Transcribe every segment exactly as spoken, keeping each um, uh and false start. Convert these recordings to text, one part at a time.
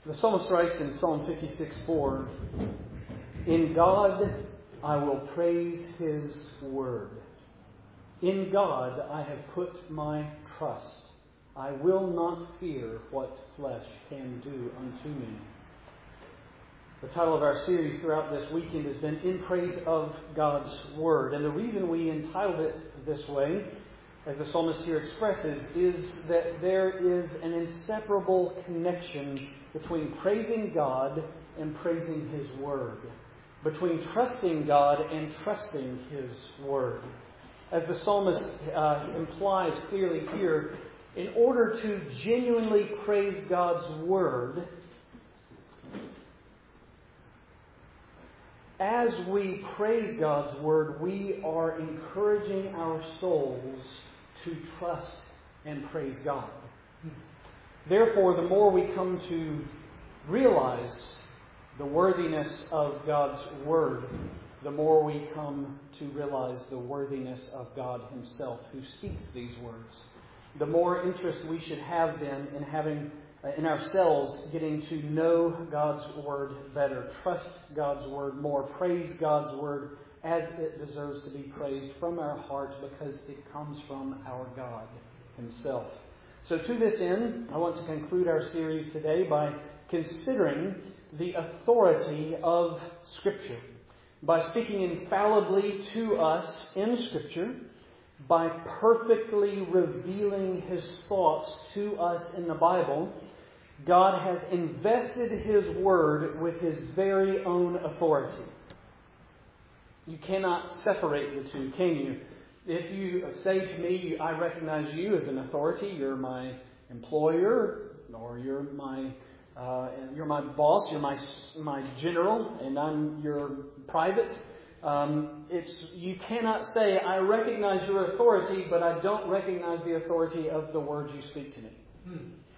The psalmist writes in Psalm fifty-six four, "In God I will praise His word. In God I have put my trust. I will not fear what flesh can do unto me." The title of our series throughout this weekend has been In Praise of God's Word. And the reason we entitled it this way, as the psalmist here expresses, is that there is an inseparable connection between praising God and praising His Word. Between trusting God and trusting His Word. As the psalmist uh, implies clearly here, in order to genuinely praise God's Word, as we praise God's Word, we are encouraging our souls to trust and praise God. Therefore, the more we come to realize the worthiness of God's Word, the more we come to realize the worthiness of God Himself who speaks these words. The more interest we should have then in having in ourselves getting to know God's Word better, trust God's Word more, praise God's Word as it deserves to be praised from our hearts because it comes from our God Himself. So to this end, I want to conclude our series today by considering the authority of Scripture, by speaking infallibly to us in Scripture, by perfectly revealing His thoughts to us in the Bible. God has invested His Word with His very own authority. You cannot separate the two, can you? If you say to me, I recognize you as an authority, you're my employer, or you're my uh, you're my boss, you're my my general, and I'm your private. Um, it's you cannot say I recognize your authority, but I don't recognize the authority of the words you speak to me. Hmm.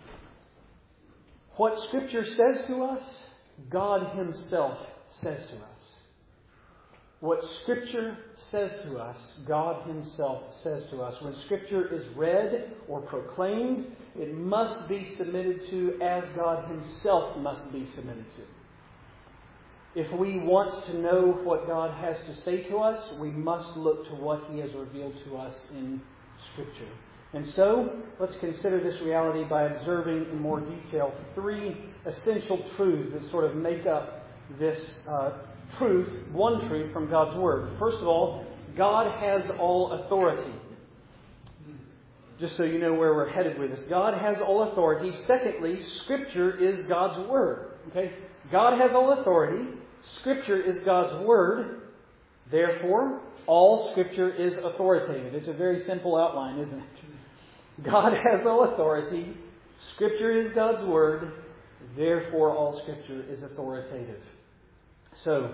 What Scripture says to us, God Himself says to us. What Scripture says to us, God Himself says to us. When Scripture is read or proclaimed, it must be submitted to as God Himself must be submitted to. If we want to know what God has to say to us, we must look to what He has revealed to us in Scripture. And so, let's consider this reality by observing in more detail three essential truths that sort of make up this uh, truth, one truth from God's Word. First of all, God has all authority. Just so you know where we're headed with this. God has all authority. Secondly, Scripture is God's Word. Okay? God has all authority. Scripture is God's Word. Therefore, all Scripture is authoritative. It's a very simple outline, isn't it? God has all authority. Scripture is God's Word. Therefore, all Scripture is authoritative. So,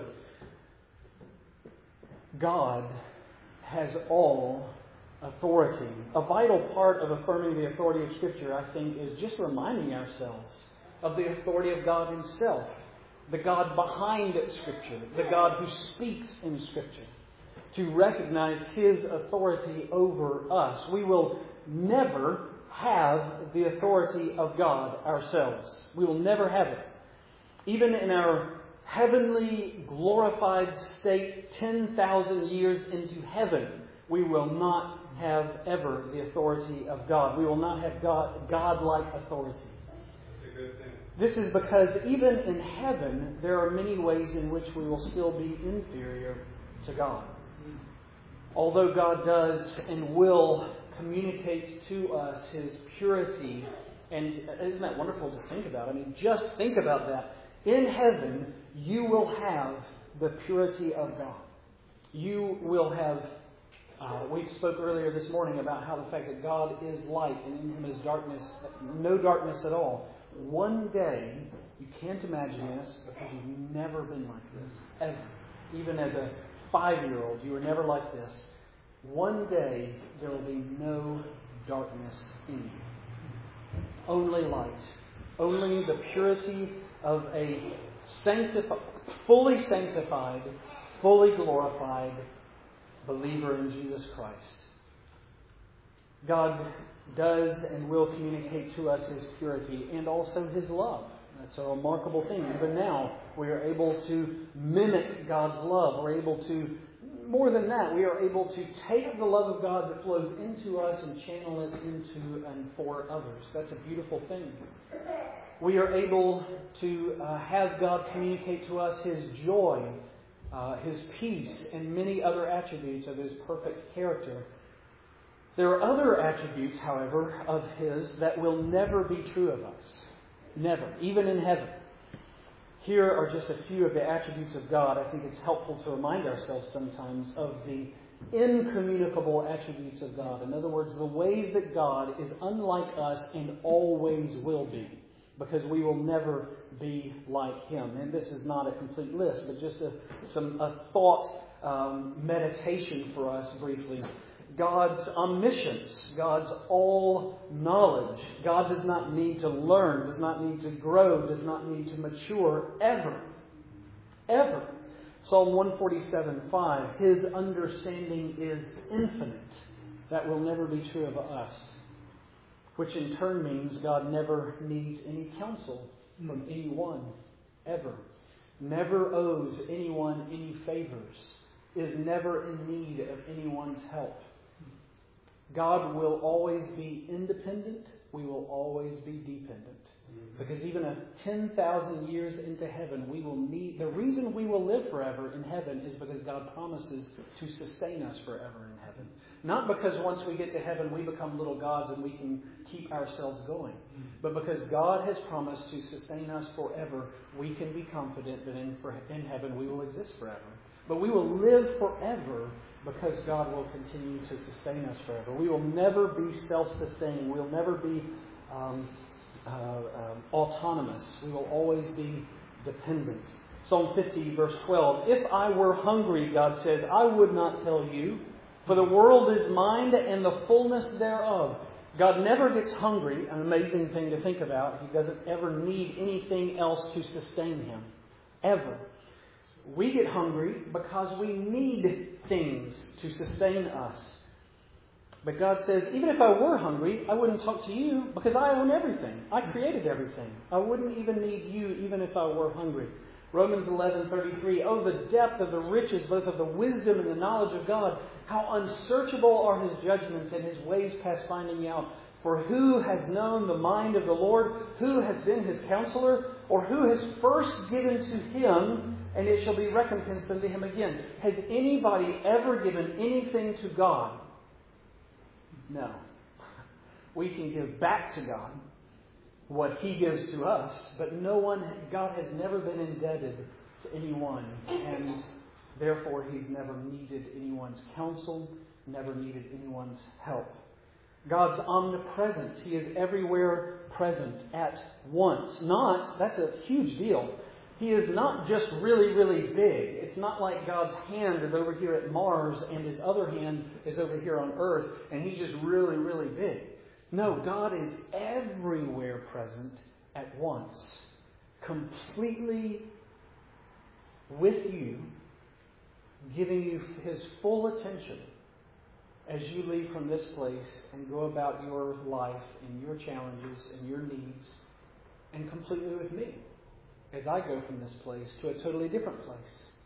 God has all authority. A vital part of affirming the authority of Scripture, I think, is just reminding ourselves of the authority of God Himself. The God behind Scripture. The God who speaks in Scripture. To recognize His authority over us. We will never have the authority of God ourselves. We will never have it. Even in our heavenly glorified state ten thousand years into heaven, we will not have ever the authority of God. We will not have God, God-like authority. That's a good thing. This is because even in heaven, there are many ways in which we will still be inferior to God. Although God does and will communicate to us His purity, and isn't that wonderful to think about? I mean, just think about that. In heaven, you will have the purity of God. You will have, uh, we spoke earlier this morning about how the fact that God is light and in Him is darkness, no darkness at all. One day, you can't imagine this because you've never been like this, ever. Even as a five-year-old, you were never like this. One day, there will be no darkness in you. Only light. Only the purity of a sanctified, fully sanctified, fully glorified believer in Jesus Christ. God does and will communicate to us His purity and also His love. That's a remarkable thing. Even now, we are able to mimic God's love. We're able to, more than that, we are able to take the love of God that flows into us and channel it into and for others. That's a beautiful thing. We are able to uh, have God communicate to us His joy, uh, His peace, and many other attributes of His perfect character. There are other attributes, however, of His that will never be true of us. Never. Even in heaven. Here are just a few of the attributes of God. I think it's helpful to remind ourselves sometimes of the incommunicable attributes of God. In other words, the ways that God is unlike us and always will be. Because we will never be like Him. And this is not a complete list, but just a, some a thought um, meditation for us briefly. God's omniscience, God's all-knowledge. God does not need to learn, does not need to grow, does not need to mature, ever. Ever. Psalm one forty-seven five, His understanding is infinite. That will never be true of us. Which in turn means God never needs any counsel from anyone, ever. Never owes anyone any favors. Is never in need of anyone's help. God will always be independent. We will always be dependent. Because even a ten thousand years into heaven, we will need... The reason we will live forever in heaven is because God promises to sustain us forever in heaven. Not because once we get to heaven, we become little gods and we can keep ourselves going. But because God has promised to sustain us forever, we can be confident that in, for, in heaven we will exist forever. But we will live forever because God will continue to sustain us forever. We will never be self-sustaining. We'll never be um, uh, um, autonomous. We will always be dependent. Psalm fifty, verse twelve. If I were hungry, God said, I would not tell you, for the world is mine and the fullness thereof. God never gets hungry, an amazing thing to think about. He doesn't ever need anything else to sustain Him. Ever. We get hungry because we need things to sustain us. But God says, even if I were hungry, I wouldn't talk to you because I own everything. I created everything. I wouldn't even need you even if I were hungry. Romans eleven thirty-three. Oh, the depth of the riches, both of the wisdom and the knowledge of God. How unsearchable are His judgments and His ways past finding out. For who has known the mind of the Lord? Who has been His counselor? Or who has first given to Him, and it shall be recompensed unto Him again? Has anybody ever given anything to God? No. We can give back to God what He gives to us, but no one, God has never been indebted to anyone, and therefore He's never needed anyone's counsel, never needed anyone's help. God's omnipresent. He is everywhere present at once. Not, that's a huge deal. He is not just really, really big. It's not like God's hand is over here at Mars and His other hand is over here on Earth and He's just really, really big. No, God is everywhere present at once. Completely with you, giving you His full attention as you leave from this place and go about your life and your challenges and your needs, and completely with me as I go from this place to a totally different place.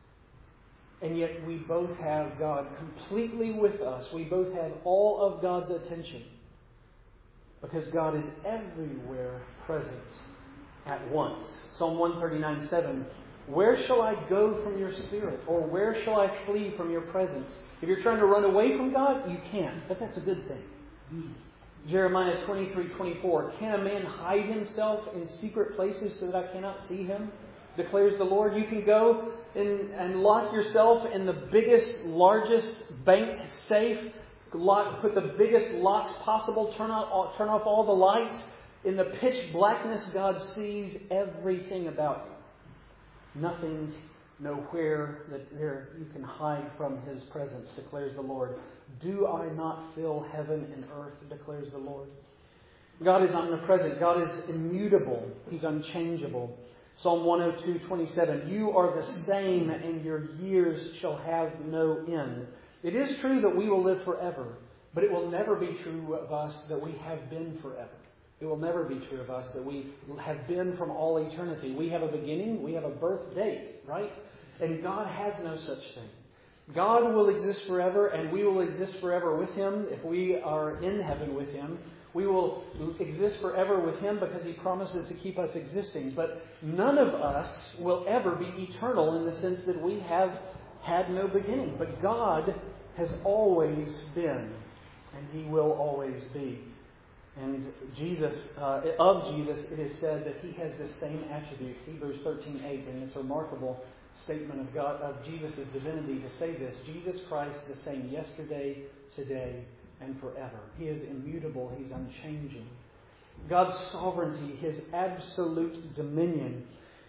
And yet we both have God completely with us. We both have all of God's attention because God is everywhere present at once. Psalm one thirty-nine seven. Where shall I go from your spirit? Or where shall I flee from your presence? If you're trying to run away from God, you can't. But that's a good thing. Jeremiah twenty-three twenty-four. Can a man hide himself in secret places so that I cannot see him? Declares the Lord. You can go in and lock yourself in the biggest, largest bank safe. Lock, put the biggest locks possible. Turn off, turn off all the lights. In the pitch blackness, God sees everything about you. Nothing, nowhere that there you can hide from His presence, declares the Lord. Do I not fill heaven and earth, declares the Lord. God is omnipresent. God is immutable. He's unchangeable. Psalm one oh two twenty-seven. You are the same, and your years shall have no end. It is true that we will live forever, but it will never be true of us that we have been forever. It will never be true of us that we have been from all eternity. We have a beginning, we have a birth date, right? And God has no such thing. God will exist forever, and we will exist forever with Him if we are in heaven with Him. We will exist forever with Him because He promises to keep us existing. But none of us will ever be eternal in the sense that we have had no beginning. But God has always been, and He will always be. And Jesus, uh, of Jesus, it is said that He has the same attribute. Hebrews thirteen eight, and it's a remarkable statement of God, of Jesus' divinity to say this. Jesus Christ the same yesterday, today, and forever. He is immutable. He's unchanging. God's sovereignty, His absolute dominion.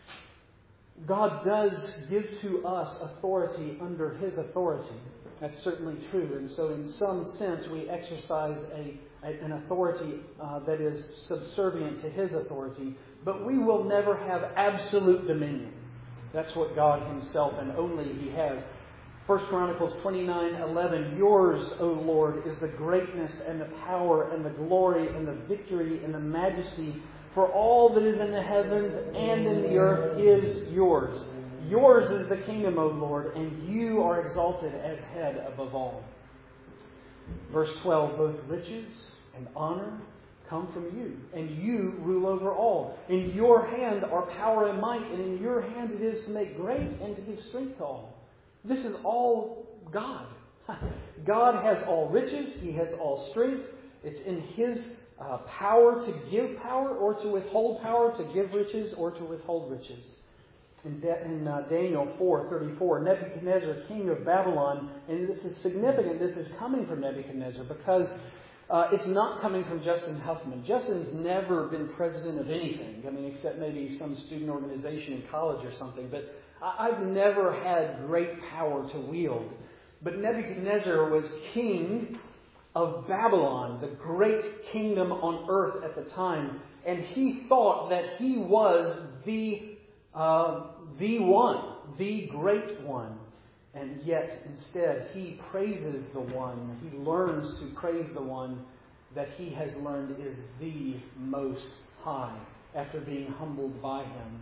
God does give to us authority under His authority. That's certainly true. And so in some sense we exercise a, a, an authority uh, that is subservient to His authority. But we will never have absolute dominion. That's what God Himself and only He has. First Chronicles twenty-nine eleven, yours, O Lord, is the greatness and the power and the glory and the victory and the majesty. For all that is in the heavens and in the earth is yours. Yours is the kingdom, O Lord, and you are exalted as head above all. Verse twelve, both riches and honor come from you, and you rule over all. In your hand are power and might, and in your hand it is to make great and to give strength to all. This is all God. God has all riches. He has all strength. It's in His uh, power to give power or to withhold power, to give riches or to withhold riches. In, De- in uh, Daniel four thirty-four, Nebuchadnezzar, king of Babylon, and this is significant, this is coming from Nebuchadnezzar because uh, it's not coming from Justin Huffman. Justin's never been president of anything, I mean, except maybe some student organization in college or something, but I've never had great power to wield. But Nebuchadnezzar was king of Babylon, the great kingdom on earth at the time. And he thought that he was the, uh, the one, the great one. And yet, instead, he praises the one. He learns to praise the one that he has learned is the Most High after being humbled by Him.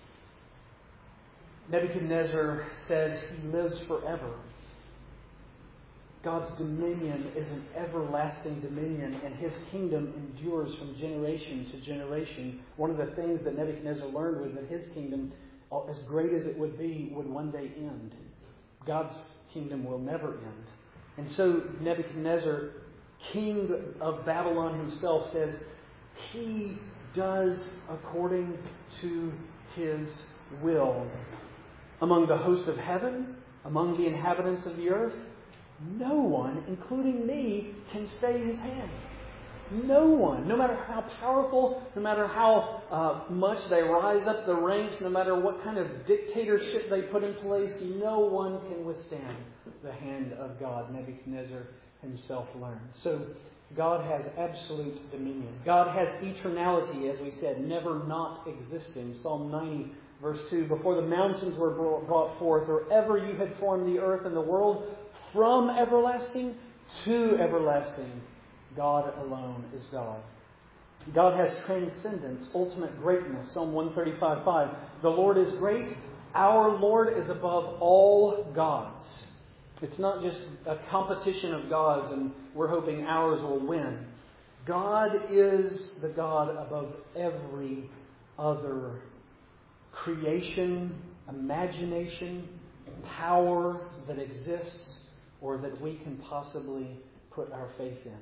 Nebuchadnezzar says he lives forever. God's dominion is an everlasting dominion, and His kingdom endures from generation to generation. One of the things that Nebuchadnezzar learned was that his kingdom, as great as it would be, would one day end. God's kingdom will never end. And so Nebuchadnezzar, king of Babylon himself, says he does according to His will. Among the host of heaven, among the inhabitants of the earth, no one, including me, can stay His hand. No one, no matter how powerful, no matter how uh, much they rise up the ranks, no matter what kind of dictatorship they put in place, no one can withstand the hand of God, Nebuchadnezzar himself learned. So God has absolute dominion. God has eternality, as we said, never not existing. Psalm ninety, verse two, before the mountains were brought forth, or ever you had formed the earth and the world, from everlasting to everlasting, God alone is God. God has transcendence, ultimate greatness. Psalm one thirty-five five. The Lord is great. Our Lord is above all gods. It's not just a competition of gods and we're hoping ours will win. God is the God above every other creation, imagination, power that exists or that we can possibly put our faith in.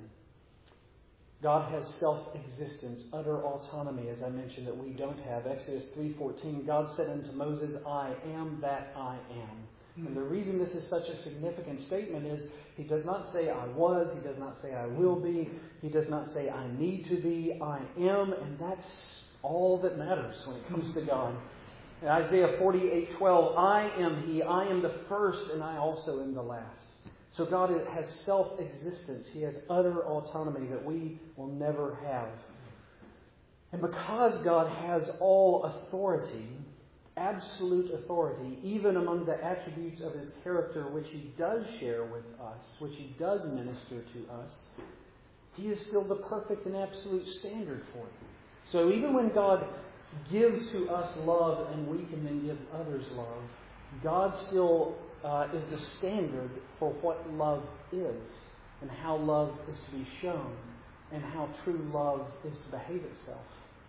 God has self-existence, utter autonomy, as I mentioned, that we don't have. Exodus three fourteen, God said unto Moses, I am that I am. And the reason this is such a significant statement is He does not say I was, He does not say I will be, He does not say I need to be, I am, and that's all that matters when it comes to God. In Isaiah forty-eight twelve, I am He, I am the first, and I also am the last. So God has self-existence. He has utter autonomy that we will never have. And because God has all authority, absolute authority, even among the attributes of His character which He does share with us, which He does minister to us, He is still the perfect and absolute standard for it. So even when God gives to us love and we can then give others love, God still uh, is the standard for what love is and how love is to be shown and how true love is to behave itself.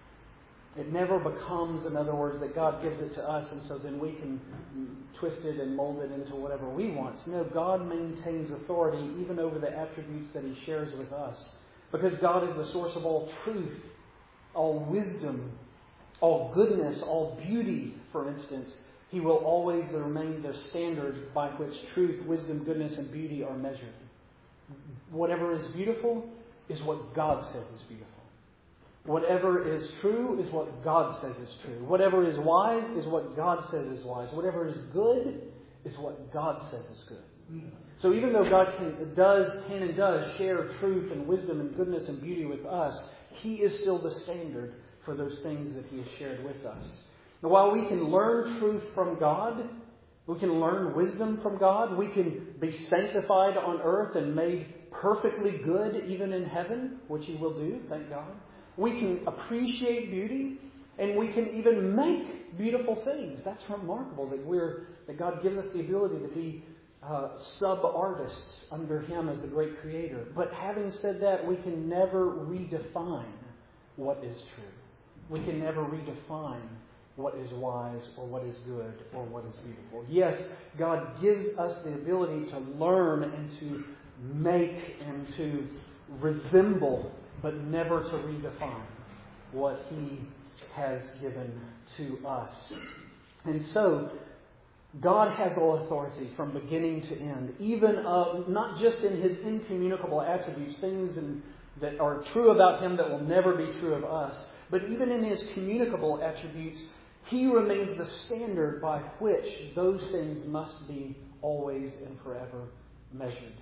It never becomes, in other words, that God gives it to us and so then we can twist it and mold it into whatever we want. No, God maintains authority even over the attributes that He shares with us. Because God is the source of all truth, all wisdom, all goodness, all beauty, for instance. He will always remain the standard by which truth, wisdom, goodness, and beauty are measured. Whatever is beautiful is what God says is beautiful. Whatever is true is what God says is true. Whatever is wise is what God says is wise. Whatever is good is what God says is good. So even though God can, does, can and does share truth and wisdom and goodness and beauty with us, He is still the standard for those things that He has shared with us. Now, while we can learn truth from God, we can learn wisdom from God, we can be sanctified on earth and made perfectly good even in heaven, which He will do, thank God. We can appreciate beauty, and we can even make beautiful things. That's remarkable that we're that God gives us the ability to be uh, sub-artists under Him as the great Creator. But having said that, we can never redefine what is true. We can never redefine what is wise or what is good or what is beautiful. Yes, God gives us the ability to learn and to make and to resemble, but never to redefine what He has given to us. And so, God has all authority from beginning to end, even uh, not just in His incommunicable attributes, things in, that are true about Him that will never be true of us, but even in His communicable attributes, He remains the standard by which those things must be always and forever measured.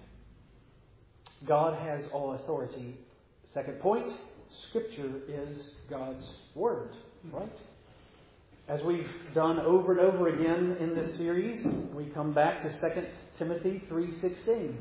God has all authority. Second point, Scripture is God's Word, right? As we've done over and over again in this series, we come back to Second Timothy three sixteen.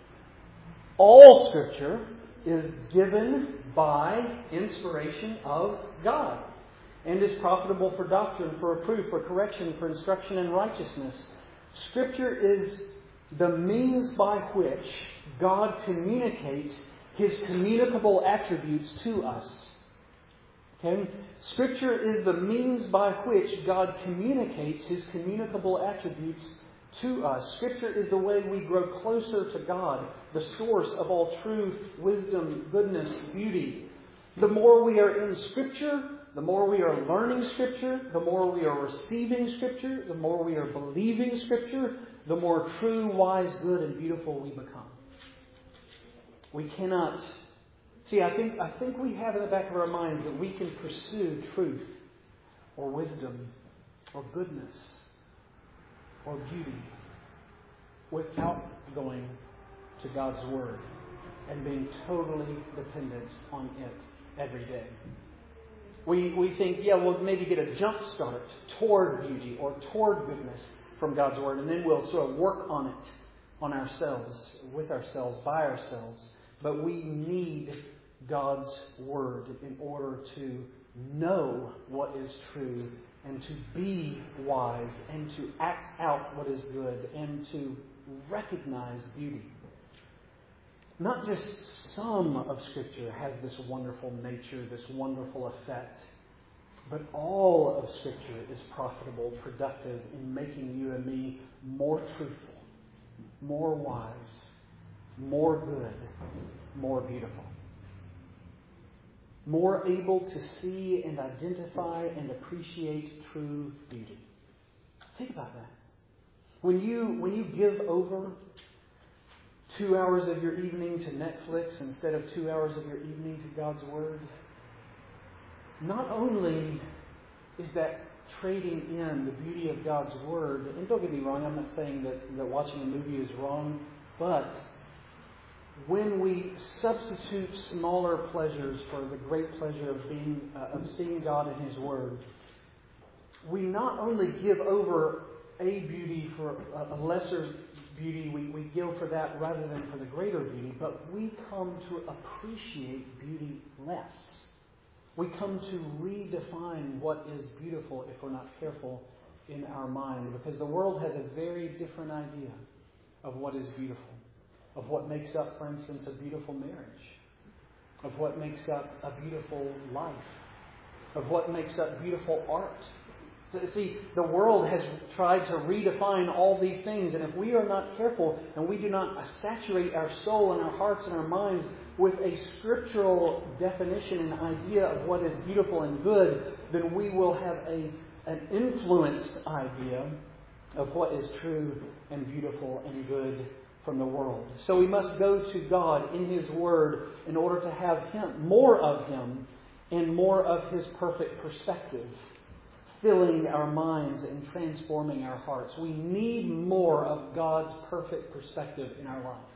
All Scripture is given by inspiration of God and is profitable for doctrine, for reproof, for correction, for instruction in righteousness. Scripture is the means by which God communicates His communicable attributes to us. Okay? Scripture is the means by which God communicates His communicable attributes to us. Scripture is the way we grow closer to God, the source of all truth, wisdom, goodness, beauty. The more we are in Scripture, the more we are learning Scripture, the more we are receiving Scripture, the more we are believing Scripture, the more true, wise, good, and beautiful we become. We cannot... See, I think I think we have in the back of our minds that we can pursue truth or wisdom or goodness or beauty without going to God's Word and being totally dependent on it every day. We we think, yeah, we'll maybe get a jump start toward beauty or toward goodness from God's Word, and then we'll sort of work on it, on ourselves, with ourselves, by ourselves. But we need God's Word in order to know what is true and to be wise and to act out what is good and to recognize beauty. Not just some of Scripture has this wonderful nature, this wonderful effect, but all of Scripture is profitable, productive in making you and me more truthful, more wise, more good, more beautiful. More able to see and identify and appreciate true beauty. Think about that. When you when you give over two hours of your evening to Netflix instead of two hours of your evening to God's Word, not only is that trading in the beauty of God's Word, and don't get me wrong, I'm not saying that, that watching a movie is wrong, but when we substitute smaller pleasures for the great pleasure of being uh, of seeing God in His Word, we not only give over a beauty for a, a lesser beauty, we, we go for that rather than for the greater beauty, but we come to appreciate beauty less. We come to redefine what is beautiful if we're not careful in our mind, because the world has a very different idea of what is beautiful, of what makes up, for instance, a beautiful marriage, of what makes up a beautiful life, of what makes up beautiful art. See, the world has tried to redefine all these things, and if we are not careful and we do not saturate our soul and our hearts and our minds with a scriptural definition and idea of what is beautiful and good, then we will have a, an influenced idea of what is true and beautiful and good from the world. So we must go to God in His Word in order to have Him, more of Him and more of His perfect perspective, filling our minds and transforming our hearts. We need more of God's perfect perspective in our life.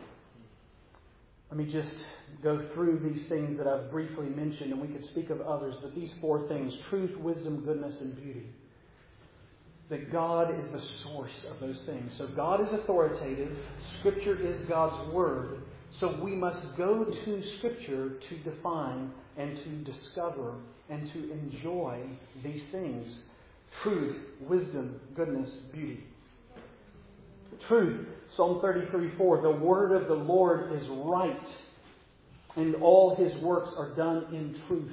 Let me just go through these things that I've briefly mentioned, and we could speak of others, but these four things: truth, wisdom, goodness, and beauty. That God is the source of those things. So God is authoritative. Scripture is God's Word. So we must go to Scripture to define and to discover and to enjoy these things. Truth, wisdom, goodness, beauty. Truth, Psalm thirty-three four, the word of the Lord is right, and all His works are done in truth.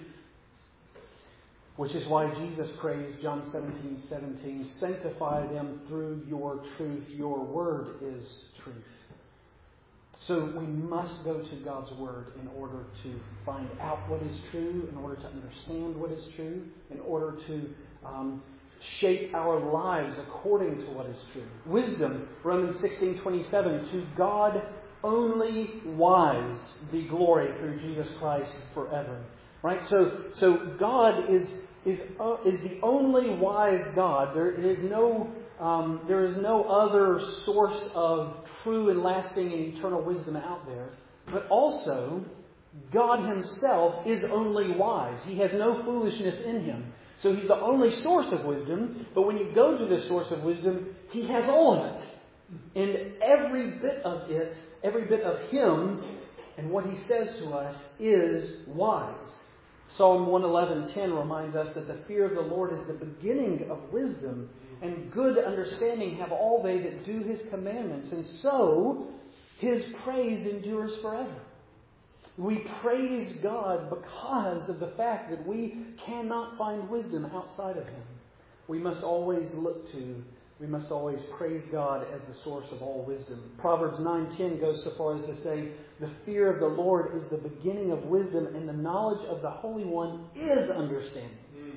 Which is why Jesus prays, John seventeen seventeen, sanctify them through your truth. Your word is truth. So we must go to God's Word in order to find out what is true, in order to understand what is true, in order to um, shape our lives according to what is true. Wisdom, Romans sixteen twenty-seven, to God only wise be glory through Jesus Christ forever. Right? So, so God is is uh, is the only wise God. There is no um, there is no other source of true and lasting and eternal wisdom out there. But also, God Himself is only wise. He has no foolishness in Him. So He's the only source of wisdom. But when you go to this source of wisdom, He has all of it, and every bit of it, every bit of Him, and what He says to us is wise. Psalm one eleven ten reminds us that the fear of the Lord is the beginning of wisdom, and good understanding have all they that do His commandments, and so His praise endures forever. We praise God because of the fact that we cannot find wisdom outside of Him. We must always look to, we must always praise God as the source of all wisdom. Proverbs nine ten goes so far as to say, the fear of the Lord is the beginning of wisdom, and the knowledge of the Holy One is understanding. Mm.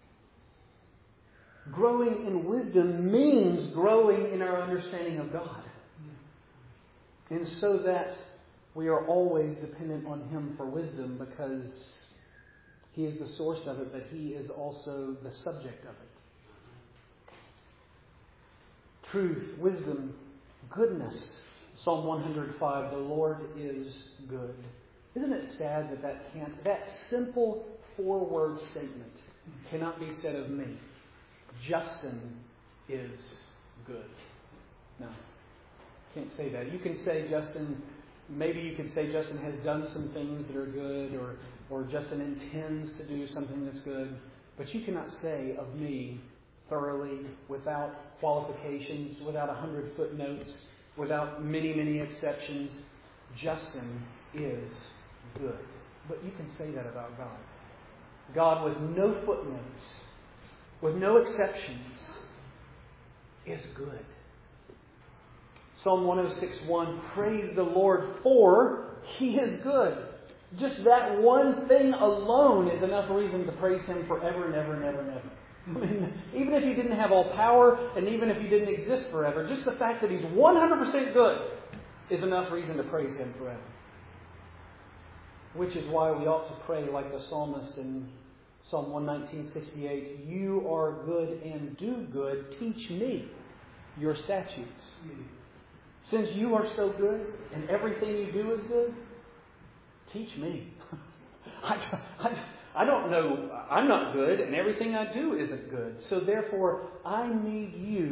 Growing in wisdom means growing in our understanding of God. Mm. And so that we are always dependent on Him for wisdom, because He is the source of it, but He is also the subject of it. Truth, wisdom, goodness. Psalm one hundred five, the Lord is good. Isn't it sad that that can't, that simple four-word statement cannot be said of me? Justin is good. No, can't say that. You can say Justin, maybe you can say Justin has done some things that are good, or, or Justin intends to do something that's good, but you cannot say of me thoroughly, without qualifications, without a hundred footnotes, without many, many exceptions, Justin is good. But you can say that about God. God, with no footnotes, with no exceptions, is good. Psalm one oh six one, praise the Lord, for He is good. Just that one thing alone is enough reason to praise Him forever and ever and ever and ever. I mean, even if He didn't have all power, and even if He didn't exist forever, just the fact that He's one hundred percent good is enough reason to praise Him forever. Which is why we ought to pray like the psalmist in Psalm one nineteen sixty-eight, you are good and do good, teach me your statutes. Since you are so good and everything you do is good, teach me. I, I, I don't know, I'm not good, and everything I do isn't good. So therefore, I need you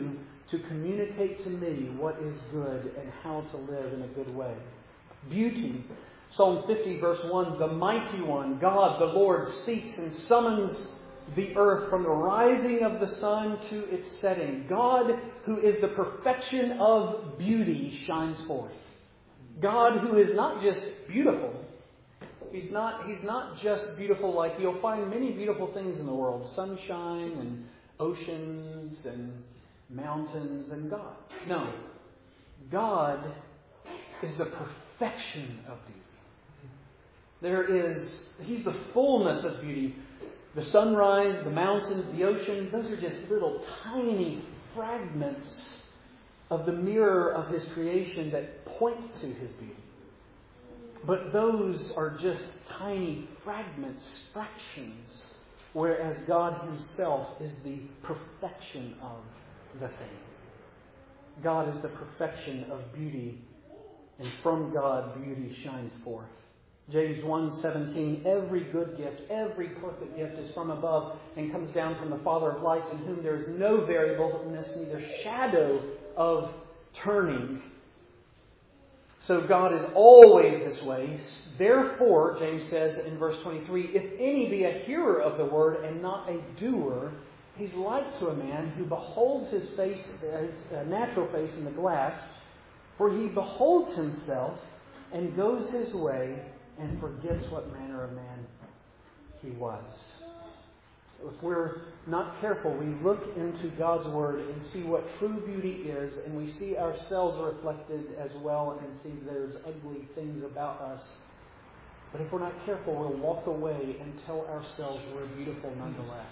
to communicate to me what is good and how to live in a good way. Beauty. Psalm fifty, verse one, the mighty one, God, the Lord, speaks and summons the earth from the rising of the sun to its setting. God, who is the perfection of beauty, shines forth. God, who is not just beautiful. He's not, he's not just beautiful like you'll find many beautiful things in the world. Sunshine and oceans and mountains and God. No. God is the perfection of beauty. There is, He's the fullness of beauty. The sunrise, the mountains, the ocean, those are just little tiny fragments of the mirror of His creation that points to His beauty. But those are just tiny fragments, fractions, whereas God Himself is the perfection of the thing. God is the perfection of beauty, and from God beauty shines forth. James one seventeen, every good gift, every perfect gift is from above and comes down from the Father of lights, in whom there is no variableness, neither shadow of turning. So God is always this way. Therefore, James says in verse twenty-three, if any be a hearer of the word and not a doer, he's like to a man who beholds his face, his natural face in the glass, for he beholds himself and goes his way and forgets what manner of man he was. If we're not careful, we look into God's Word and see what true beauty is, and we see ourselves reflected as well and see there's ugly things about us. But if we're not careful, we'll walk away and tell ourselves we're beautiful nonetheless.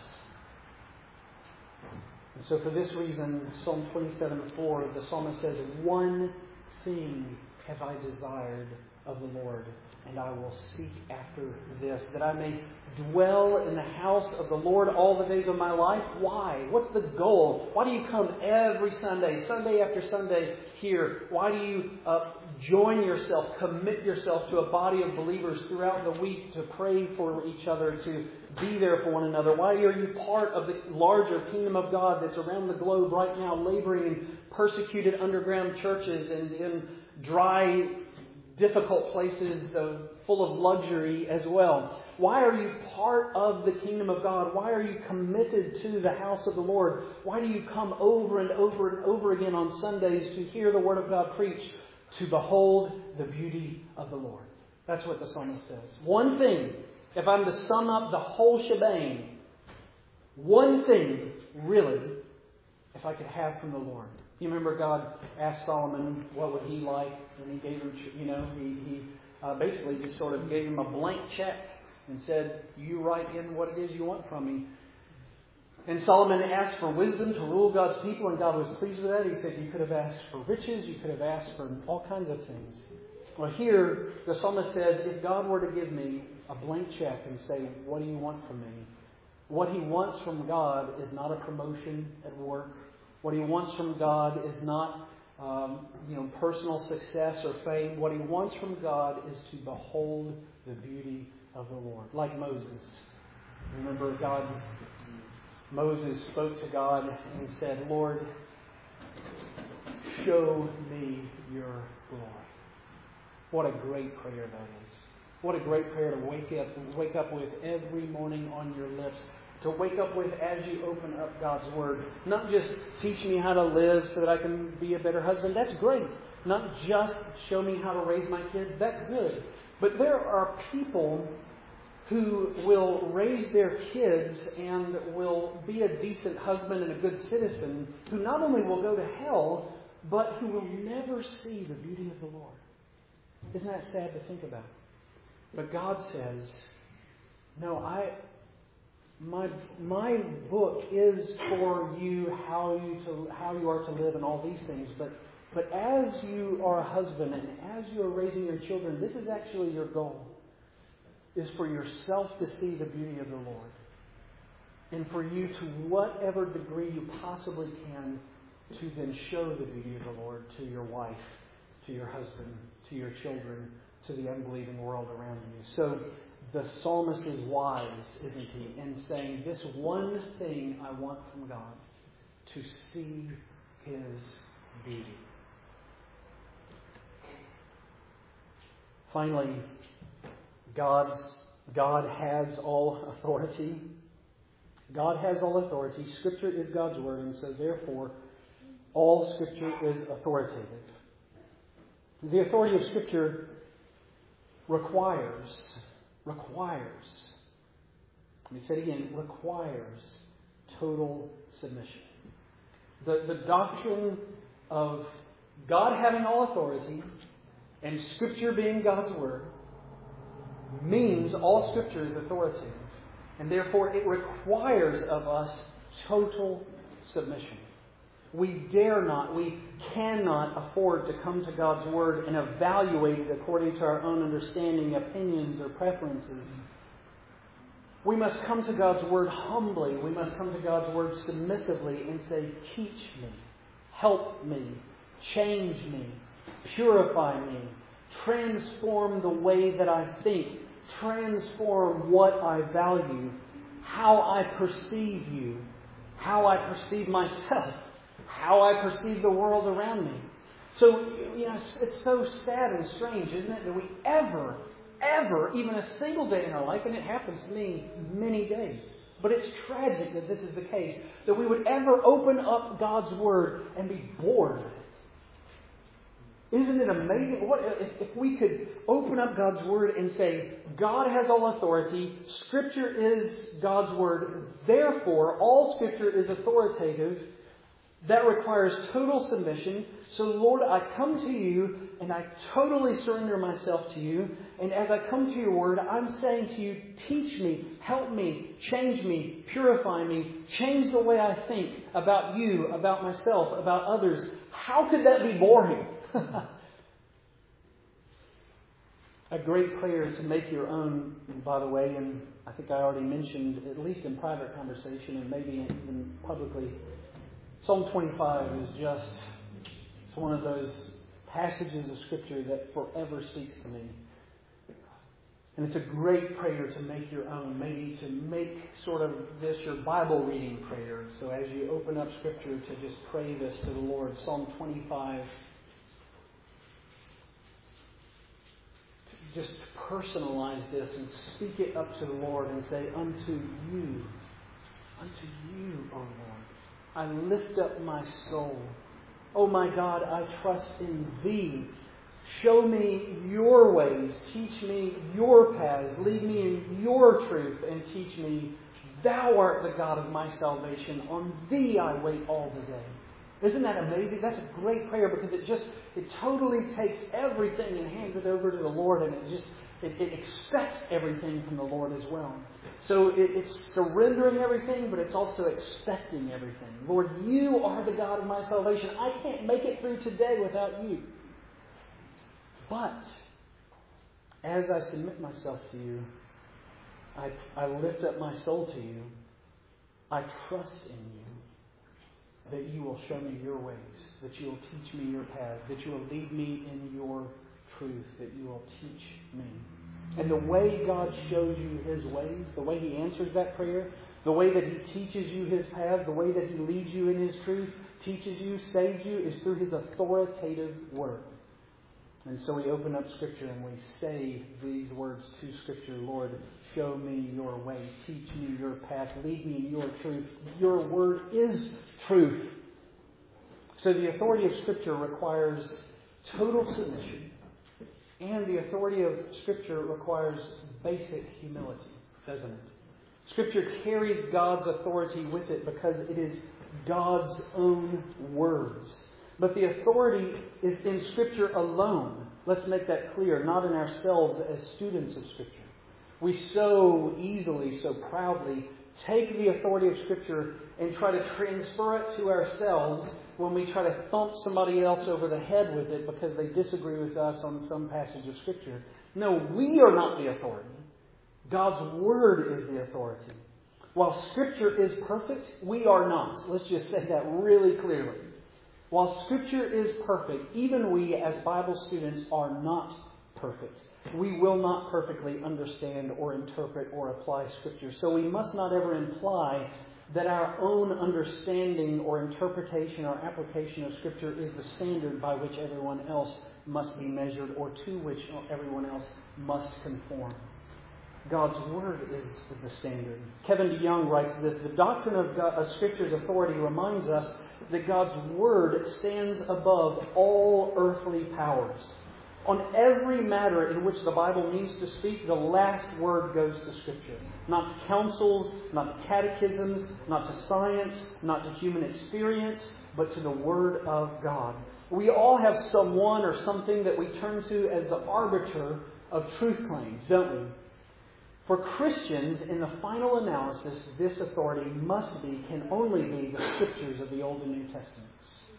And so for this reason, Psalm twenty-seven four, the psalmist says, one thing have I desired of the Lord, and I will seek after this, that I may dwell in the house of the Lord all the days of my life. Why? What's the goal? Why do you come every Sunday, Sunday after Sunday here? Why do you uh, join yourself, commit yourself to a body of believers throughout the week to pray for each other, to be there for one another? Why are you part of the larger kingdom of God that's around the globe right now, laboring in persecuted underground churches and in dry, difficult places uh, full of luxury as well? Why are you part of the kingdom of God? Why are you committed to the house of the Lord? Why do you come over and over and over again on Sundays to hear the Word of God preached? To behold the beauty of the Lord. That's what the psalmist says. One thing, if I'm to sum up the whole shebang, one thing, really, if I could have from the Lord. You remember God asked Solomon what would he like, and he gave him, you know, he, he uh, basically just sort of gave him a blank check and said, you write in what it is you want from me. And Solomon asked for wisdom to rule God's people, and God was pleased with that. He said you could have asked for riches, you could have asked for all kinds of things. Well, here the psalmist says, if God were to give me a blank check and say, what do you want from me? What he wants from God is not a promotion at work. What he wants from God is not um, you know, personal success or fame. What he wants from God is to behold the beauty of the Lord. Like Moses. Remember, God, Moses spoke to God and said, Lord, show me your glory. What a great prayer that is. What a great prayer to wake up, wake up with every morning on your lips. To wake up with as you open up God's Word. Not just teach me how to live so that I can be a better husband. That's great. Not just show me how to raise my kids. That's good. But there are people who will raise their kids and will be a decent husband and a good citizen, who not only will go to hell, but who will never see the beauty of the Lord. Isn't that sad to think about? But God says, no, I... My my book is for you how you to how you are to live and all these things. But but as you are a husband and as you are raising your children, this is actually your goal. Is for yourself to see the beauty of the Lord. And for you to whatever degree you possibly can to then show the beauty of the Lord to your wife, to your husband, to your children, to the unbelieving world around you. So the psalmist is wise, isn't he, in saying, this one thing I want from God, to see His beauty. Finally, God's, God has all authority. God has all authority. Scripture is God's Word, and so therefore, all Scripture is authoritative. The authority of Scripture requires, requires, let me say it again, requires total submission. The, the doctrine of God having all authority and Scripture being God's Word means all Scripture is authoritative. And therefore it requires of us total submission. We dare not, we cannot afford to come to God's Word and evaluate it according to our own understanding, opinions, or preferences. We must come to God's Word humbly. We must come to God's Word submissively and say, teach me, help me, change me, purify me, transform the way that I think, transform what I value, how I perceive you, how I perceive myself, how I perceive the world around me. So, you know, it's, it's so sad and strange, isn't it, that we ever, ever, even a single day in our life, and it happens to me many days, but it's tragic that this is the case, that we would ever open up God's Word and be bored with it. Isn't it amazing? What if, if we could open up God's Word and say, God has all authority, Scripture is God's Word, therefore all Scripture is authoritative. That requires total submission. So Lord, I come to you and I totally surrender myself to you. And as I come to your Word, I'm saying to you, teach me, help me, change me, purify me, change the way I think about you, about myself, about others. How could that be boring? A great prayer to make your own, by the way, and I think I already mentioned, at least in private conversation and maybe even publicly, Psalm twenty-five is just, it's one of those passages of Scripture that forever speaks to me. And it's a great prayer to make your own, maybe to make sort of this your Bible reading prayer. So as you open up Scripture to just pray this to the Lord, Psalm twenty-five, just personalize this and speak it up to the Lord and say, unto you, unto you, O Lord, I lift up my soul. Oh my God, I trust in Thee. Show me your ways. Teach me your paths. Lead me in your truth and teach me. Thou art the God of my salvation. On Thee I wait all the day. Isn't that amazing? That's a great prayer because it just, it totally takes everything and hands it over to the Lord, and it just, it, it expects everything from the Lord as well. So it, it's surrendering everything, but it's also expecting everything. Lord, you are the God of my salvation. I can't make it through today without you. But as I submit myself to you, I, I lift up my soul to you. I trust in you. That you will show me your ways, that you will teach me your paths, that you will lead me in your truth, that you will teach me. And the way God shows you His ways, the way He answers that prayer, the way that He teaches you His paths, the way that He leads you in His truth, teaches you, saves you, is through His authoritative Word. And so we open up Scripture and we say these words to Scripture, Lord, show me your way, teach me your path, lead me in your truth. Your Word is truth. So the authority of Scripture requires total submission, and the authority of Scripture requires basic humility, doesn't it? Scripture carries God's authority with it because it is God's own words. But the authority is in Scripture alone. Let's make that clear, not in ourselves as students of Scripture. We so easily, so proudly take the authority of Scripture and try to transfer it to ourselves when we try to thump somebody else over the head with it because they disagree with us on some passage of Scripture. No, we are not the authority. God's Word is the authority. While Scripture is perfect, we are not. Let's just say that really clearly. While Scripture is perfect, even we as Bible students are not perfect. We will not perfectly understand or interpret or apply Scripture. So we must not ever imply that our own understanding or interpretation or application of Scripture is the standard by which everyone else must be measured or to which everyone else must conform. God's Word is the standard. Kevin DeYoung writes this: the doctrine of, God, of Scripture's authority reminds us that God's Word stands above all earthly powers. On every matter in which the Bible needs to speak, the last word goes to Scripture. Not to councils, not to catechisms, not to science, not to human experience, but to the Word of God. We all have someone or something that we turn to as the arbiter of truth claims, don't we? For Christians, in the final analysis, this authority must be, can only be, the Scriptures of the Old and New Testaments.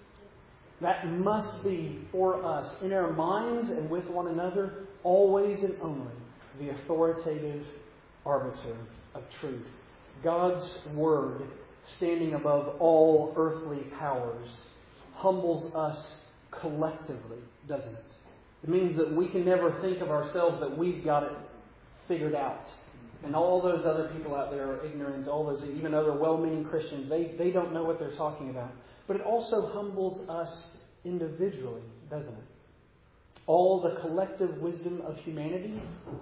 That must be, for us, in our minds and with one another, always and only, the authoritative arbiter of truth. God's Word, standing above all earthly powers, humbles us collectively, doesn't it? It means that we can never think of ourselves that we've got it figured out. And all those other people out there are ignorant, all those, even other well-meaning Christians, they, they don't know what they're talking about. But it also humbles us individually, doesn't it? All the collective wisdom of humanity,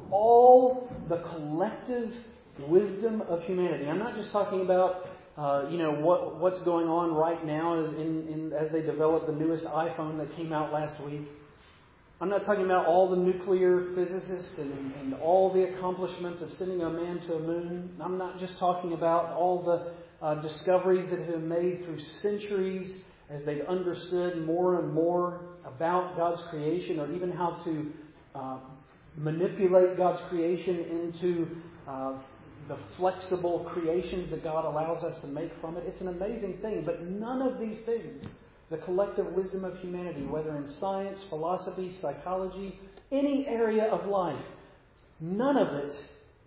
all the collective wisdom of humanity. I'm not just talking about, uh, you know, what what's going on right now as, in, in, as they develop the newest iPhone that came out last week. I'm not talking about all the nuclear physicists and, and all the accomplishments of sending a man to a moon. I'm not just talking about all the uh, discoveries that have been made through centuries as they've understood more and more about God's creation, or even how to uh, manipulate God's creation into uh, the flexible creations that God allows us to make from it. It's an amazing thing, but none of these things, the collective wisdom of humanity, whether in science, philosophy, psychology, any area of life, none of it,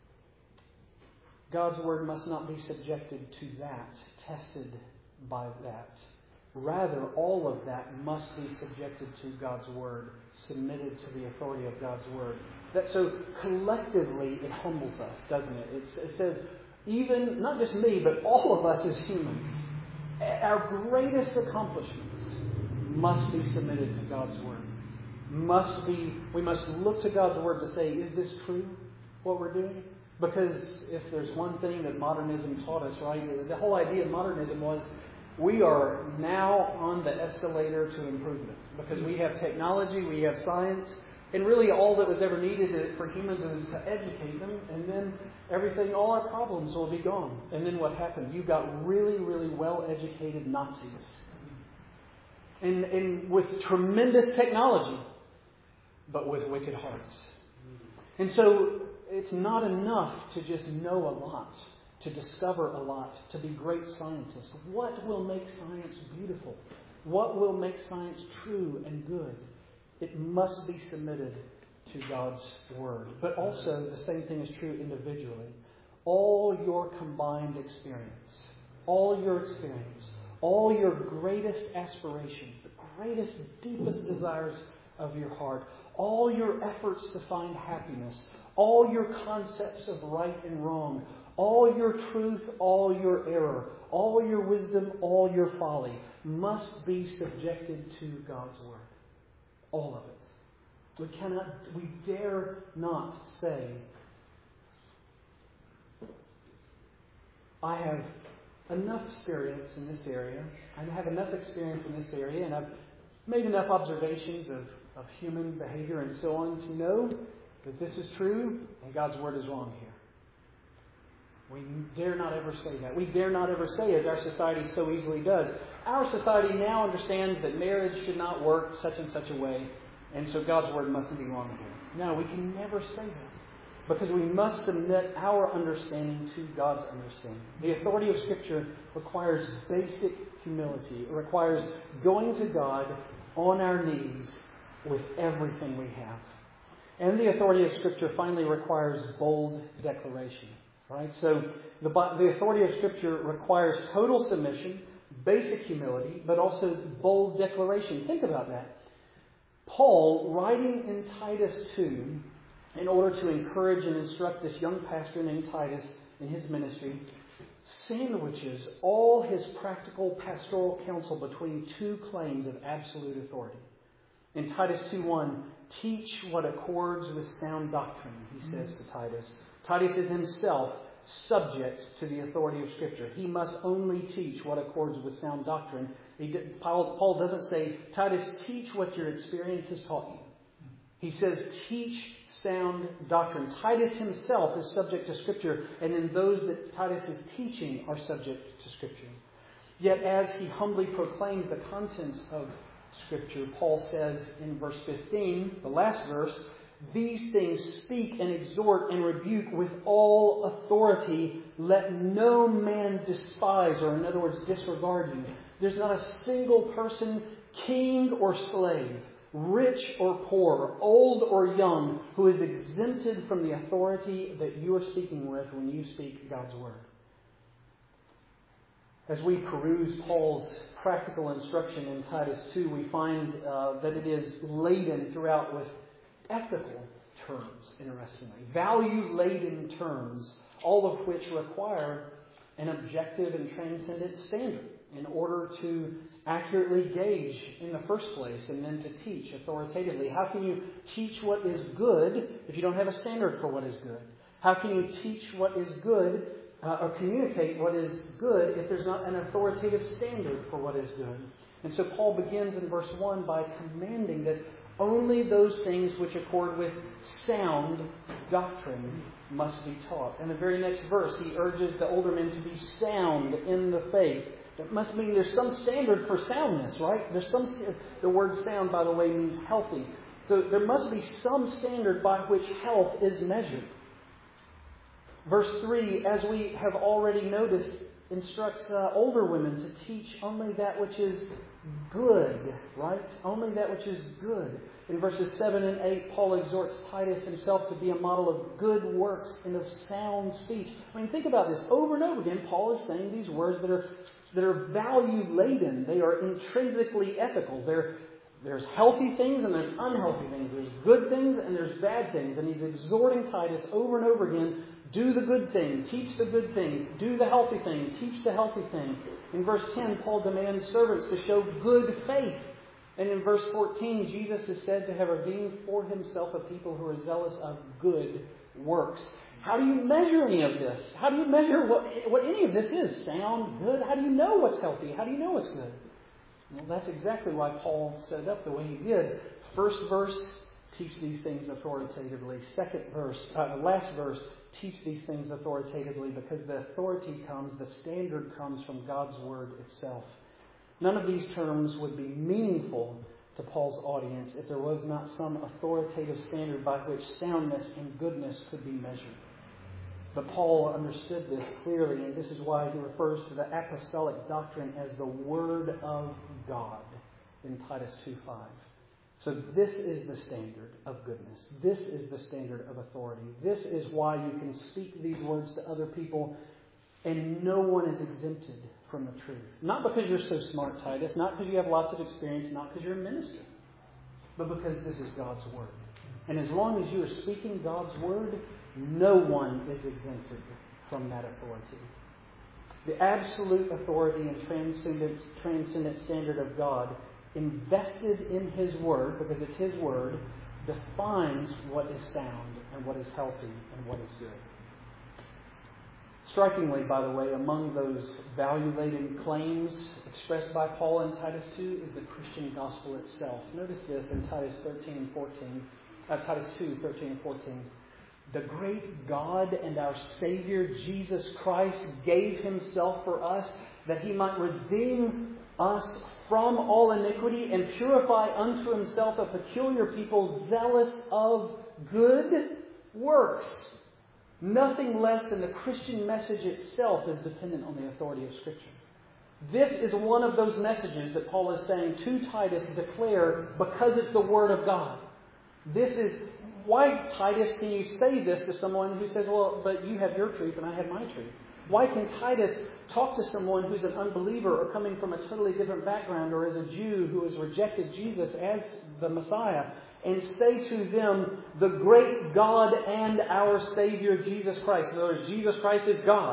God's Word must not be subjected to that, tested by that. Rather, all of that must be subjected to God's Word, submitted to the authority of God's Word. That so collectively it humbles us, doesn't it? It's, it says, even, not just me, but all of us as humans, our greatest accomplishments must be submitted to God's Word. Must be, we must look to God's Word to say, is this true, what we're doing? Because if there's one thing that modernism taught us, right, the whole idea of modernism was we are now on the escalator to improvement. Because we have technology, we have science, and really all that was ever needed for humans is to educate them, and then everything, all our problems will be gone. And then what happened? You got really, really well-educated Nazis. And, and with tremendous technology, but with wicked hearts. And so it's not enough to just know a lot, to discover a lot, to be great scientists. What will make science beautiful? What will make science true and good? It must be submitted to God's Word. But also, the same thing is true individually. All your combined experience, all your experience, all your greatest aspirations, the greatest, deepest desires of your heart, all your efforts to find happiness, all your concepts of right and wrong, all your truth, all your error, all your wisdom, all your folly must be subjected to God's Word. All of it. We cannot, we dare not say, I have enough experience in this area, I have enough experience in this area, and I've made enough observations of, of human behavior and so on to know that this is true and God's Word is wrong here. We dare not ever say that. We dare not ever say, as our society so easily does, our society now understands that marriage should not work such and such a way, and so God's Word mustn't be wrong here. No, we can never say that, because we must submit our understanding to God's understanding. The authority of Scripture requires basic humility. It requires going to God on our knees with everything we have. And the authority of Scripture finally requires bold declaration. Right? So the, the authority of Scripture requires total submission, basic humility, but also bold declaration. Think about that. Paul, writing in Titus two, in order to encourage and instruct this young pastor named Titus in his ministry, sandwiches all his practical pastoral counsel between two claims of absolute authority. In Titus two one, teach what accords with sound doctrine, he says to Titus. Titus is himself subject to the authority of Scripture. He must only teach what accords with sound doctrine. He, Paul, Paul doesn't say, Titus, teach what your experience has taught you. He says, teach sound doctrine. Titus himself is subject to Scripture, and then those that Titus is teaching are subject to Scripture. Yet as he humbly proclaims the contents of Scripture, Paul says in verse fifteen, the last verse, these things speak and exhort and rebuke with all authority. Let no man despise, or in other words, disregard you. There's not a single person, king or slave, rich or poor, old or young, who is exempted from the authority that you are speaking with when you speak God's Word. As we peruse Paul's practical instruction in Titus two, we find uh, that it is laden throughout with ethical terms, interestingly. Value-laden terms, all of which require an objective and transcendent standard in order to accurately gauge in the first place and then to teach authoritatively. How can you teach what is good if you don't have a standard for what is good? How can you teach what is good uh, or communicate what is good if there's not an authoritative standard for what is good? And so Paul begins in verse one by commanding that only those things which accord with sound doctrine must be taught. In the very next verse, he urges the older men to be sound in the faith. That must mean there's some standard for soundness, right? There's some. The word sound, by the way, means healthy. So there must be some standard by which health is measured. Verse three, as we have already noticed, instructs uh, older women to teach only that which is good, right? Only that which is good. In verses seven and eight, Paul exhorts Titus himself to be a model of good works and of sound speech. I mean, think about this. Over and over again, Paul is saying these words that are that are value-laden. They are intrinsically ethical. They're, there's healthy things and there's unhealthy things. There's good things and there's bad things. And he's exhorting Titus over and over again, do the good thing, teach the good thing, do the healthy thing, teach the healthy thing. In verse ten, Paul demands servants to show good faith. And in verse fourteen, Jesus is said to have ordained for himself a people who are zealous of good works. How do you measure any of this? How do you measure what, what any of this is? Sound, good? How do you know what's healthy? How do you know what's good? Well, that's exactly why Paul set it up the way he did. First verse, teach these things authoritatively. Second verse, uh, last verse, teach these things authoritatively, because the authority comes, the standard comes from God's Word itself. None of these terms would be meaningful to Paul's audience if there was not some authoritative standard by which soundness and goodness could be measured. But Paul understood this clearly, and this is why he refers to the apostolic doctrine as the Word of God in Titus two five. So this is the standard of goodness. This is the standard of authority. This is why you can speak these words to other people and no one is exempted from the truth. Not because you're so smart, Titus. Not because you have lots of experience. Not because you're a minister. But because this is God's Word. And as long as you are speaking God's Word, no one is exempted from that authority. The absolute authority and transcendent, transcendent standard of God, invested in His Word, because it's His Word, defines what is sound and what is healthy and what is good. Strikingly, by the way, among those value-laden claims expressed by Paul in Titus two is the Christian gospel itself. Notice this in Titus thirteen and fourteen, uh, Titus two, thirteen and fourteen. The great God and our Savior, Jesus Christ, gave Himself for us that He might redeem us from all iniquity and purify unto Himself a peculiar people zealous of good works. Nothing less than the Christian message itself is dependent on the authority of Scripture. This is one of those messages that Paul is saying to Titus, declare because it's the Word of God. This is why, Titus, can you say this to someone who says, well, but you have your truth and I have my truth? Why can Titus talk to someone who's an unbeliever or coming from a totally different background or as a Jew who has rejected Jesus as the Messiah and say to them, the great God and our Savior Jesus Christ? In other words, Jesus Christ is God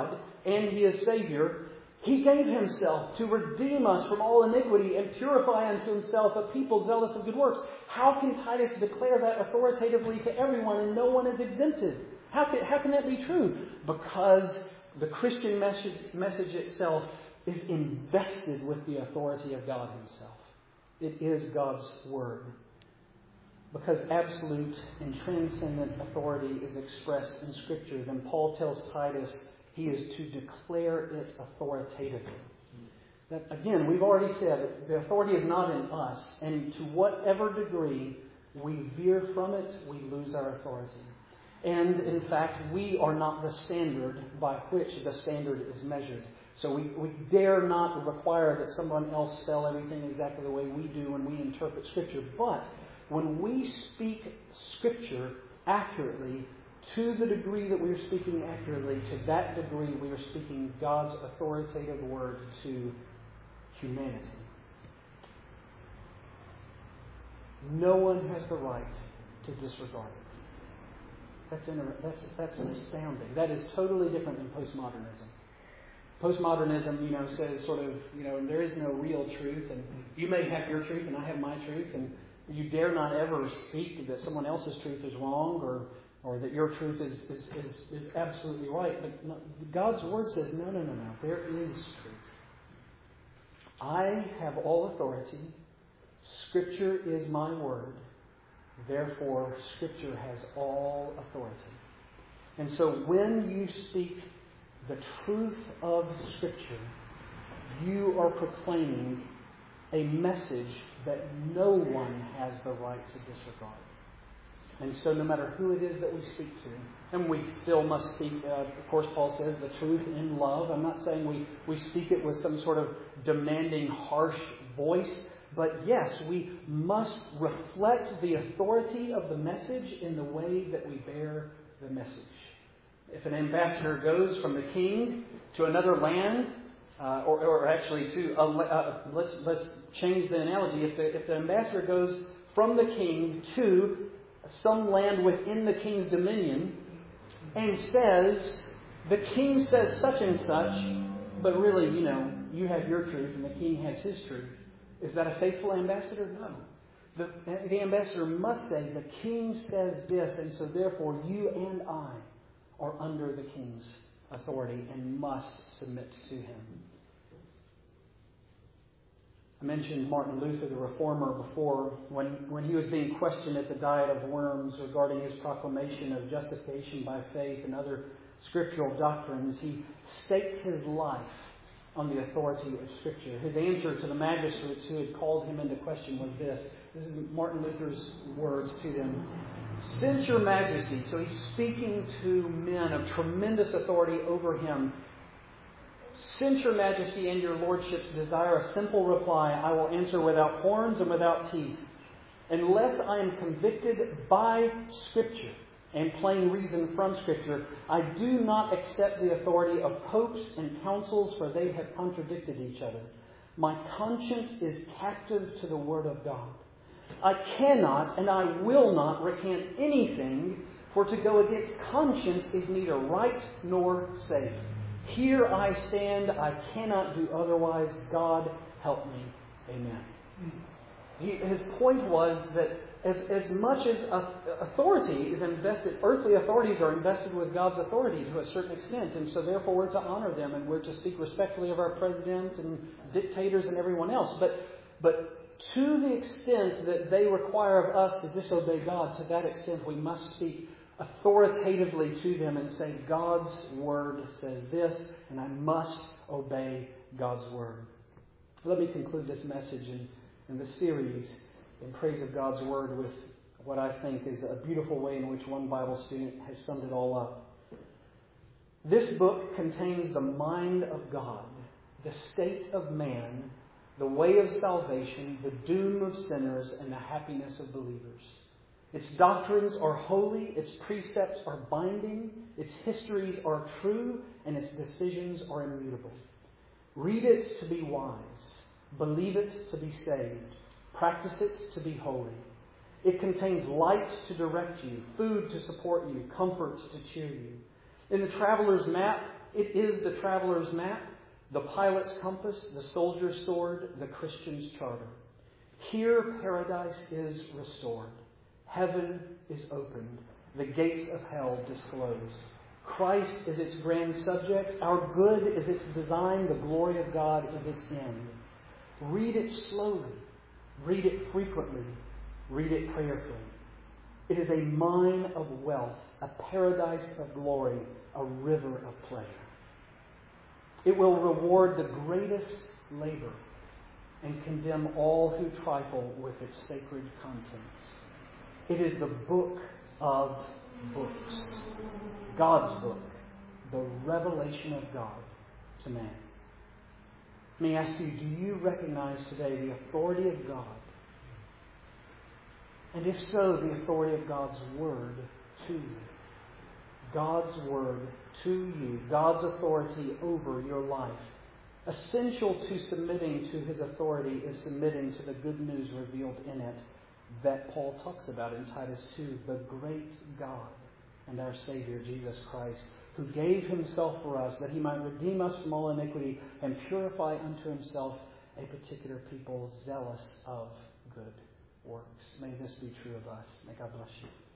and He is Savior, He gave Himself to redeem us from all iniquity and purify unto Himself a people zealous of good works. How can Titus declare that authoritatively to everyone and no one is exempted? How can, how can that be true? Because the Christian message, message itself is invested with the authority of God Himself. It is God's Word. Because absolute and transcendent authority is expressed in Scripture, then Paul tells Titus he is to declare it authoritatively. That, again, we've already said the authority is not in us, and to whatever degree we veer from it, we lose our authority. And, in fact, we are not the standard by which the standard is measured. So we, we dare not require that someone else spell everything exactly the way we do when we interpret Scripture. But when we speak Scripture accurately, to the degree that we are speaking accurately, to that degree we are speaking God's authoritative word to humanity. No one has the right to disregard it. That's, inter- that's, that's astounding. That is totally different than postmodernism. Postmodernism, you know, says sort of, you know, there is no real truth, and you may have your truth and I have my truth, and you dare not ever speak that someone else's truth is wrong or or that your truth is, is, is, is absolutely right. But no, God's Word says, no, no, no, no. There is truth. I have all authority. Scripture is my Word. Therefore, Scripture has all authority. And so when you speak the truth of Scripture, you are proclaiming a message that no one has the right to disregard. And so no matter who it is that we speak to, and we still must speak, uh, of course Paul says, the truth in love. I'm not saying we, we speak it with some sort of demanding, harsh voice. But yes, we must reflect the authority of the message in the way that we bear the message. If an ambassador goes from the king to another land, uh, or, or actually to, a, uh, let's, let's change the analogy. If the, if the ambassador goes from the king to some land within the king's dominion and says, the king says such and such, but really, you know, you have your truth and the king has his truth. Is that a faithful ambassador? No. The, the ambassador must say, the king says this, and so therefore you and I are under the king's authority and must submit to him. I mentioned Martin Luther, the reformer, before when, when he was being questioned at the Diet of Worms regarding his proclamation of justification by faith and other scriptural doctrines. He staked his life on the authority of Scripture. His answer to the magistrates who had called him into question was this. This is Martin Luther's words to them. Since your majesty, so he's speaking to men of tremendous authority over him, since your majesty and your lordships desire a simple reply, I will answer without horns and without teeth. Unless I am convicted by Scripture and plain reason from Scripture, I do not accept the authority of popes and councils, for they have contradicted each other. My conscience is captive to the Word of God. I cannot and I will not recant anything, for to go against conscience is neither right nor safe. Here I stand, I cannot do otherwise. God help me. Amen. He, his point was that as, as much as authority is invested, earthly authorities are invested with God's authority to a certain extent, and so therefore we're to honor them and we're to speak respectfully of our president and dictators and everyone else. But, but to the extent that they require of us to disobey God, to that extent we must speak authoritatively to them and say, God's Word says this, and I must obey God's Word. Let me conclude this message in, in the series in praise of God's Word with what I think is a beautiful way in which one Bible student has summed it all up. This book contains the mind of God, the state of man, the way of salvation, the doom of sinners, and the happiness of believers. Its doctrines are holy, its precepts are binding, its histories are true, and its decisions are immutable. Read it to be wise, believe it to be saved, practice it to be holy. It contains light to direct you, food to support you, comfort to cheer you. In the traveler's map, It is the traveler's map, the pilot's compass, the soldier's sword, the Christian's charter. Here paradise is restored. Heaven is opened. The gates of hell disclosed. Christ is its grand subject. Our good is its design. The glory of God is its end. Read it slowly. Read it frequently. Read it prayerfully. It is a mine of wealth, a paradise of glory, a river of pleasure. It will reward the greatest labor and condemn all who trifle with its sacred contents. It is the book of books, God's book, the revelation of God to man. Let me ask you, do you recognize today the authority of God? And if so, the authority of God's Word to you. God's Word to you. God's authority over your life. Essential to submitting to His authority is submitting to the good news revealed in it that Paul talks about in Titus two. The great God and our Savior, Jesus Christ, who gave Himself for us that He might redeem us from all iniquity and purify unto Himself a particular people zealous of good works. May this be true of us. May God bless you.